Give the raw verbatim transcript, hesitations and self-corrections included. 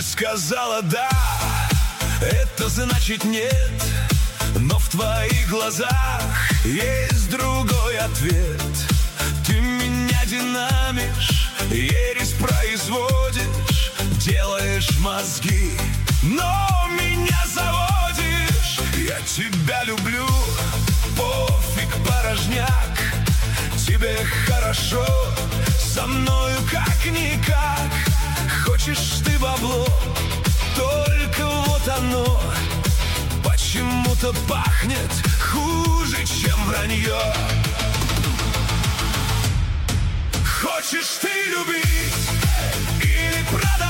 сказала да, это значит нет. Но в твоих глазах есть другой ответ. Ты меня динамишь, ересь производишь, делаешь мозги, но меня заводишь. Я тебя люблю, пофиг, порожняк. Тебе хорошо, со мною как-никак. Хочешь ты бабло, только вот оно почему-то пахнет хуже, чем вранье. Хочешь ты любить или продать?